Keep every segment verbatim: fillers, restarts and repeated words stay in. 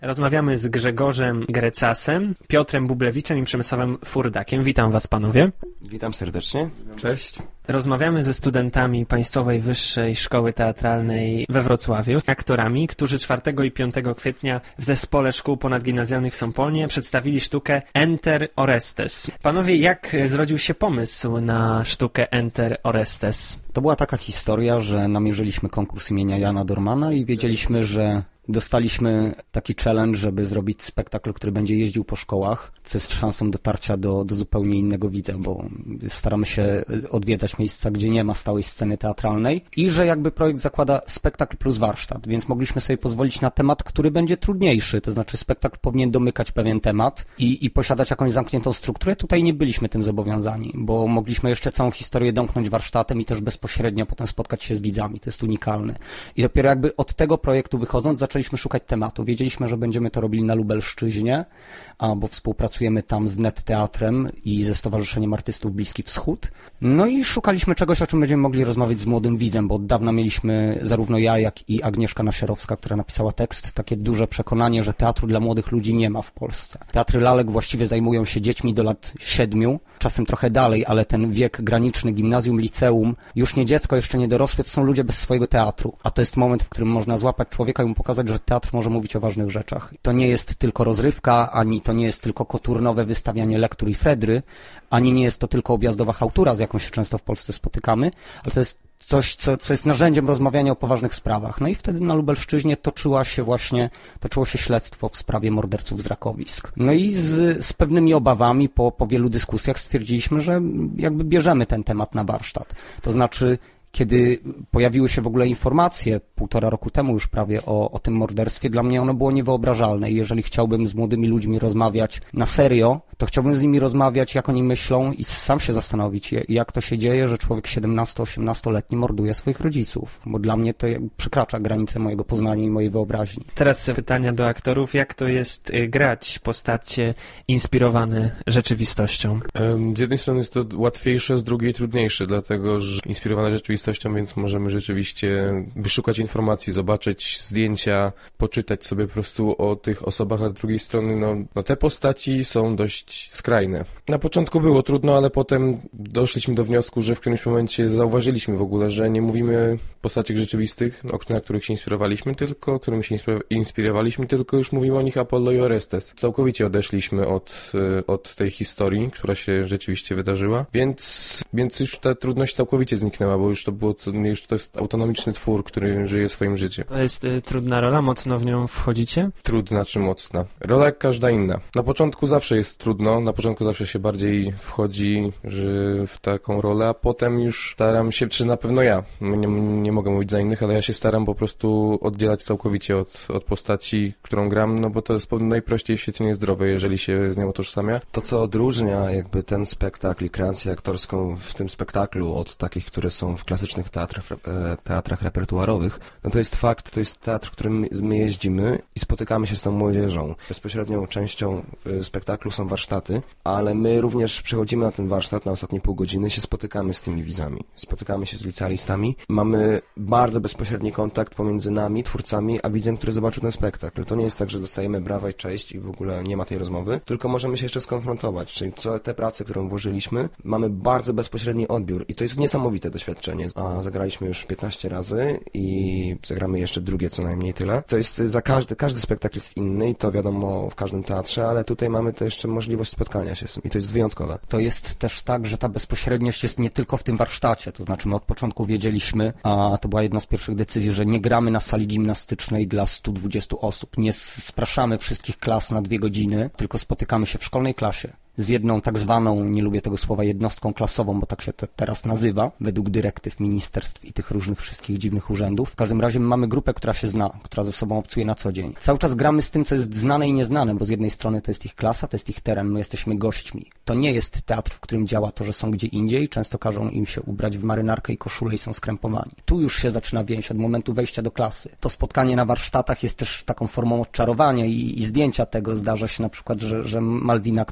Rozmawiamy z Grzegorzem Grecasem, Piotrem Bublewiczem i Przemysławem Furdakiem. Witam was, panowie. Witam serdecznie. Cześć. Rozmawiamy ze studentami Państwowej Wyższej Szkoły Teatralnej we Wrocławiu, aktorami, którzy czwartego i piątego kwietnia w Zespole Szkół Ponadgimnazjalnych w Sopolnie przedstawili sztukę Enter Orestes. Panowie, jak zrodził się pomysł na sztukę Enter Orestes? To była taka historia, że namierzyliśmy konkurs imienia Jana Dormana i wiedzieliśmy, że dostaliśmy taki challenge, żeby zrobić spektakl, który będzie jeździł po szkołach, co jest szansą dotarcia do, do zupełnie innego widza, bo staramy się odwiedzać miejsca, gdzie nie ma stałej sceny teatralnej i że jakby projekt zakłada spektakl plus warsztat, więc mogliśmy sobie pozwolić na temat, który będzie trudniejszy, to znaczy spektakl powinien domykać pewien temat i, i posiadać jakąś zamkniętą strukturę. Tutaj nie byliśmy tym zobowiązani, bo mogliśmy jeszcze całą historię domknąć warsztatem i też bezpośrednio potem spotkać się z widzami. To jest unikalne. I dopiero jakby od tego projektu wychodząc zaczęliśmy szukać tematu. Wiedzieliśmy, że będziemy to robili na Lubelszczyźnie, a, bo współpracujemy tam z Net Teatrem i ze Stowarzyszeniem Artystów Bliski Wschód. No i szukaliśmy czegoś, o czym będziemy mogli rozmawiać z młodym widzem, bo od dawna mieliśmy zarówno ja, jak i Agnieszka Nasierowska, która napisała tekst, takie duże przekonanie, że teatru dla młodych ludzi nie ma w Polsce. Teatry lalek właściwie zajmują się dziećmi do lat siedmiu, czasem trochę dalej, ale ten wiek graniczny, gimnazjum, liceum, już nie dziecko, jeszcze nie dorosłe, to są ludzie bez swojego teatru. A to jest moment, w którym można złapać człowieka i mu pokazać, że teatr może mówić o ważnych rzeczach. To nie jest tylko rozrywka, ani to nie jest tylko koturnowe wystawianie lektur i fredry, ani nie jest to tylko objazdowa chałtura, z jaką się często w Polsce spotykamy, ale to jest coś, co, co jest narzędziem rozmawiania o poważnych sprawach. No i wtedy na Lubelszczyźnie toczyła się właśnie, toczyło się śledztwo w sprawie morderców z Rakowisk. No i z, z pewnymi obawami po, po wielu dyskusjach stwierdziliśmy, że jakby bierzemy ten temat na warsztat. To znaczy, kiedy pojawiły się w ogóle informacje półtora roku temu już prawie o, o tym morderstwie, dla mnie ono było niewyobrażalne i jeżeli chciałbym z młodymi ludźmi rozmawiać na serio, to chciałbym z nimi rozmawiać, jak oni myślą i sam się zastanowić, jak to się dzieje, że człowiek siedemnasto-osiemnastoletni morduje swoich rodziców, bo dla mnie to przekracza granice mojego poznania i mojej wyobraźni. Teraz pytania do aktorów. Jak to jest grać postacie inspirowane rzeczywistością? Z jednej strony jest to łatwiejsze, z drugiej trudniejsze, dlatego że inspirowane rzeczywistością, więc możemy rzeczywiście wyszukać informacji, zobaczyć zdjęcia, poczytać sobie po prostu o tych osobach, a z drugiej strony no, no te postaci są dość skrajne. Na początku było trudno, ale potem doszliśmy do wniosku, że w którymś momencie zauważyliśmy w ogóle, że nie mówimy o postaciach rzeczywistych, na których się inspirowaliśmy, tylko którymi się inspirowaliśmy, tylko już mówimy o nich Apollo i Orestes. Całkowicie odeszliśmy od, od tej historii, która się rzeczywiście wydarzyła, więc, więc już ta trudność całkowicie zniknęła, bo już to było, już to jest autonomiczny twór, który żyje swoim życiem. To jest y, trudna rola, mocno w nią wchodzicie? Trudna czy mocna? Rola jak każda inna. Na początku zawsze jest trudno, na początku zawsze się bardziej wchodzi że w taką rolę, a potem już staram się, czy na pewno ja, nie, nie mogę mówić za innych, ale ja się staram po prostu oddzielać całkowicie od, od postaci, którą gram, no bo to jest najprościej w świecie niezdrowe, jeżeli się z nią utożsamia. To, co odróżnia jakby ten spektakl i kreację aktorską w tym spektaklu od takich, które są w klasycznych teatrach, teatrach repertuarowych, no to jest fakt, to jest teatr, w którym my jeździmy i spotykamy się z tą młodzieżą. Bezpośrednią częścią spektaklu są warsztaty, ale my również przychodzimy na ten warsztat na ostatnie pół godziny, się spotykamy z tymi widzami, spotykamy się z licealistami, mamy bardzo bezpośredni kontakt pomiędzy nami, twórcami, a widzem, który zobaczył ten spektakl. To nie jest tak, że dostajemy brawa i cześć i w ogóle nie ma tej rozmowy, tylko możemy się jeszcze skonfrontować, czyli co te prace, którą włożyliśmy, mamy bardzo bezpośredni odbiór i to jest niesamowite doświadczenie. A zagraliśmy już piętnaście razy i zagramy jeszcze drugie co najmniej tyle. To jest za każdy, każdy spektakl jest inny i to wiadomo w każdym teatrze, ale tutaj mamy to jeszcze możliwość spotkania się z tym i to jest wyjątkowe. To jest też tak, że ta bezpośredniość jest nie tylko w tym warsztacie, to znaczy my od początku wiedzieliśmy, a to była jedna z pierwszych decyzji, że nie gramy na sali gimnastycznej dla stu dwudziestu osób, nie spraszamy wszystkich klas na dwie godziny, tylko spotykamy się w szkolnej klasie z jedną tak zwaną, nie lubię tego słowa, jednostką klasową, bo tak się to teraz nazywa, według dyrektyw ministerstw i tych różnych wszystkich dziwnych urzędów. W każdym razie mamy grupę, która się zna, która ze sobą obcuje na co dzień. Cały czas gramy z tym, co jest znane i nieznane, bo z jednej strony to jest ich klasa, to jest ich teren, my jesteśmy gośćmi. To nie jest teatr, w którym działa to, że są gdzie indziej, często każą im się ubrać w marynarkę i koszulę i są skrępowani. Tu już się zaczyna więź od momentu wejścia do klasy. To spotkanie na warsztatach jest też taką formą odczarowania i, i zdjęcia tego. Zdarza się na przykład, że, że Malwina, która gra w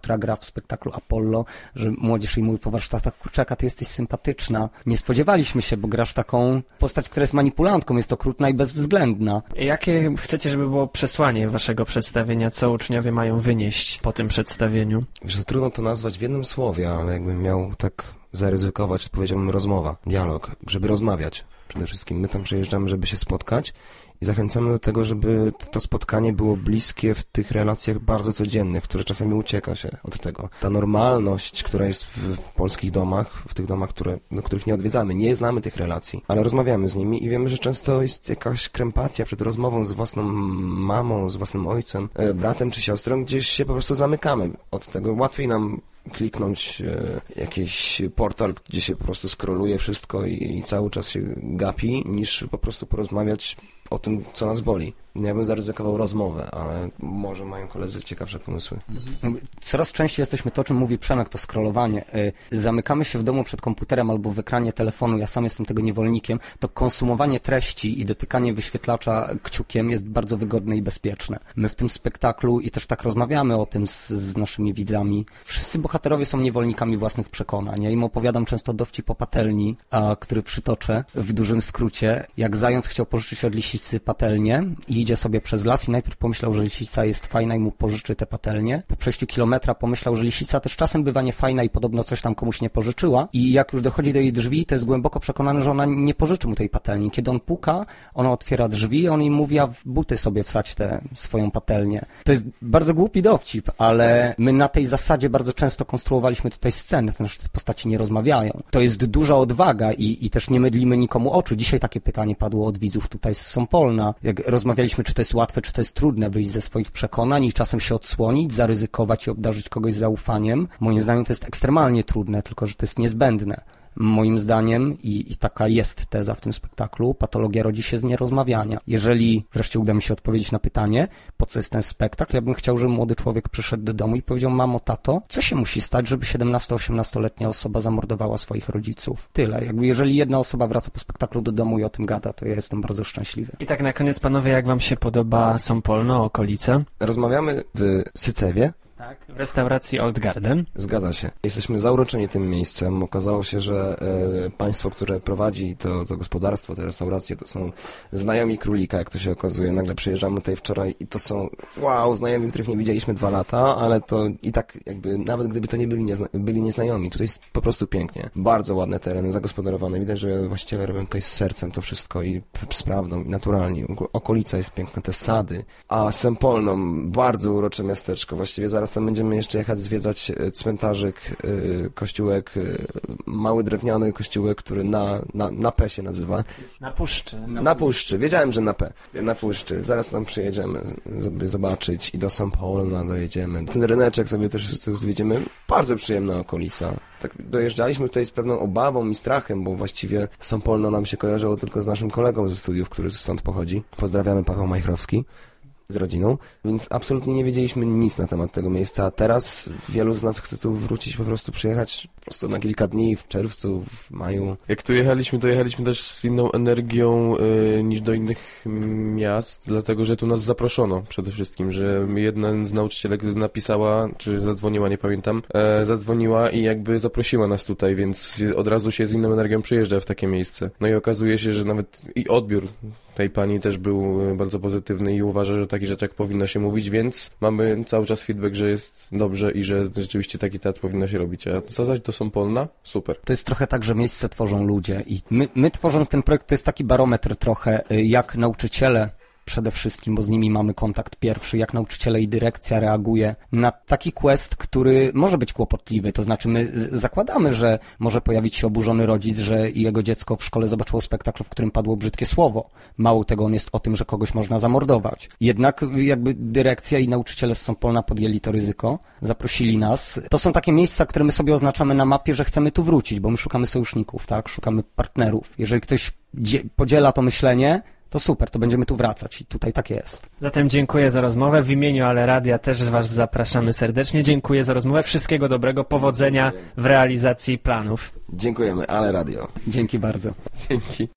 spektaklu Apollo, że młodzież jej mówi po warsztatach, kurczaka, ty jesteś sympatyczna. Nie spodziewaliśmy się, bo grasz taką postać, która jest manipulantką, jest okrutna i bezwzględna. Jakie chcecie, żeby było przesłanie waszego przedstawienia? Co uczniowie mają wynieść po tym przedstawieniu? Wiesz, to trudno to nazwać w jednym słowie, ale jakbym miał tak zaryzykować, to powiedziałbym rozmowa, dialog, żeby rozmawiać. Przede wszystkim my tam przyjeżdżamy, żeby się spotkać i zachęcamy do tego, żeby to spotkanie było bliskie w tych relacjach bardzo codziennych, które czasami ucieka się od tego. Ta normalność, która jest w, w polskich domach, w tych domach, które, do których nie odwiedzamy, nie znamy tych relacji, ale rozmawiamy z nimi i wiemy, że często jest jakaś krępacja przed rozmową z własną mamą, z własnym ojcem, e, bratem czy siostrą, gdzieś się po prostu zamykamy od tego. Łatwiej nam kliknąć e, jakiś portal, gdzie się po prostu scrolluje wszystko i, i cały czas się gapi, niż po prostu porozmawiać o tym, co nas boli. Ja bym zaryzykował rozmowę, ale może mają koledzy ciekawsze pomysły. Coraz częściej jesteśmy to, o czym mówi Przemek, to scrollowanie. Zamykamy się w domu przed komputerem albo w ekranie telefonu, ja sam jestem tego niewolnikiem, to konsumowanie treści i dotykanie wyświetlacza kciukiem jest bardzo wygodne i bezpieczne. My w tym spektaklu i też tak rozmawiamy o tym z, z naszymi widzami. Wszyscy bohaterowie są niewolnikami własnych przekonań. Ja im opowiadam często dowcip o patelni, a, który przytoczę w dużym skrócie. Jak zając chciał pożyczyć od lisicy patelnię i idzie sobie przez las i najpierw pomyślał, że lisica jest fajna i mu pożyczy tę patelnię. Po przejściu kilometra pomyślał, że lisica też czasem bywa niefajna i podobno coś tam komuś nie pożyczyła. I jak już dochodzi do jej drzwi, to jest głęboko przekonany, że ona nie pożyczy mu tej patelni. Kiedy on puka, ona otwiera drzwi i on jej mówi, a w buty sobie wsadź tę swoją patelnię. To jest bardzo głupi dowcip, ale my na tej zasadzie bardzo często konstruowaliśmy tutaj sceny, to znaczy te postaci nie rozmawiają. To jest duża odwaga i, i też nie mydlimy nikomu oczu. Dzisiaj takie pytanie padło od widzów tutaj z Sąpolna. Jak rozmawialiśmy, czy to jest łatwe, czy to jest trudne wyjść ze swoich przekonań i czasem się odsłonić, zaryzykować i obdarzyć kogoś zaufaniem. Moim zdaniem to jest ekstremalnie trudne, tylko że to jest niezbędne. Moim zdaniem, i, i taka jest teza w tym spektaklu, patologia rodzi się z nierozmawiania. Jeżeli wreszcie uda mi się odpowiedzieć na pytanie, po co jest ten spektakl, ja bym chciał, żeby młody człowiek przyszedł do domu i powiedział, mamo, tato, co się musi stać, żeby siedemnasto-osiemnastoletnia osoba zamordowała swoich rodziców? Tyle. Jakby jeżeli jedna osoba wraca po spektaklu do domu i o tym gada, to ja jestem bardzo szczęśliwy. I tak na koniec, panowie, jak wam się podoba Sąpolno, okolice? Rozmawiamy w Sycewie. Tak, w restauracji Old Garden. Zgadza się. Jesteśmy zauroczeni tym miejscem. Okazało się, że e, państwo, które prowadzi to, to gospodarstwo, te restauracje, to są znajomi królika, jak to się okazuje. Nagle przyjeżdżamy tutaj wczoraj i to są, wow, znajomi, których nie widzieliśmy dwa lata, ale to i tak jakby, nawet gdyby to nie byli, niezna byli nieznajomi, tutaj jest po prostu pięknie. Bardzo ładne tereny, zagospodarowane. Widać, że właściciele robią tutaj z sercem to wszystko i z prawdą, i naturalnie. Okolica jest piękna, te sady. A Sępolno, bardzo urocze miasteczko. Właściwie zaraz tam będziemy jeszcze jechać zwiedzać cmentarzyk, kościółek, mały drewniany kościółek, który na, na, na P się nazywa. Na Puszczy. Na, na Puszczy. Wiedziałem, że na P. Na Puszczy. Zaraz tam przyjedziemy, żeby zobaczyć i do Sąpolna dojedziemy. Ten ryneczek sobie też zwiedzimy. Bardzo przyjemna okolica. Tak dojeżdżaliśmy tutaj z pewną obawą i strachem, bo właściwie Sąpolno nam się kojarzyło tylko z naszym kolegą ze studiów, który stąd pochodzi. Pozdrawiamy, Paweł Majchrowski. Z rodziną, więc absolutnie nie wiedzieliśmy nic na temat tego miejsca, a teraz wielu z nas chce tu wrócić, po prostu przyjechać po prostu na kilka dni w czerwcu, w maju. Jak tu jechaliśmy, to jechaliśmy też z inną energią y, niż do innych miast, dlatego że tu nas zaproszono przede wszystkim, że jedna z nauczycielek napisała, czy zadzwoniła, nie pamiętam, e, zadzwoniła i jakby zaprosiła nas tutaj, więc od razu się z inną energią przyjeżdża w takie miejsce. No i okazuje się, że nawet i odbiór tej pani też był bardzo pozytywny i uważa, że o takich rzeczach powinno się mówić, więc mamy cały czas feedback, że jest dobrze i że rzeczywiście taki teatr powinno się robić. A co zaś do Sąpolna? Super. To jest trochę tak, że miejsce tworzą ludzie i my, my tworząc ten projekt, to jest taki barometr trochę, jak nauczyciele przede wszystkim, bo z nimi mamy kontakt pierwszy, jak nauczyciele i dyrekcja reaguje na taki quest, który może być kłopotliwy. To znaczy my zakładamy, że może pojawić się oburzony rodzic, że jego dziecko w szkole zobaczyło spektakl, w którym padło brzydkie słowo. Mało tego, on jest o tym, że kogoś można zamordować. Jednak jakby dyrekcja i nauczyciele z Sąpolna podjęli to ryzyko, zaprosili nas. To są takie miejsca, które my sobie oznaczamy na mapie, że chcemy tu wrócić, bo my szukamy sojuszników, tak? Szukamy partnerów. Jeżeli ktoś podziela to myślenie, to super, to będziemy tu wracać i tutaj tak jest. Zatem dziękuję za rozmowę. W imieniu Ale Radia też was zapraszamy serdecznie. Dziękuję za rozmowę. Wszystkiego dobrego, powodzenia w realizacji planów. Dziękujemy, Ale Radio. Dzięki bardzo. Dzięki.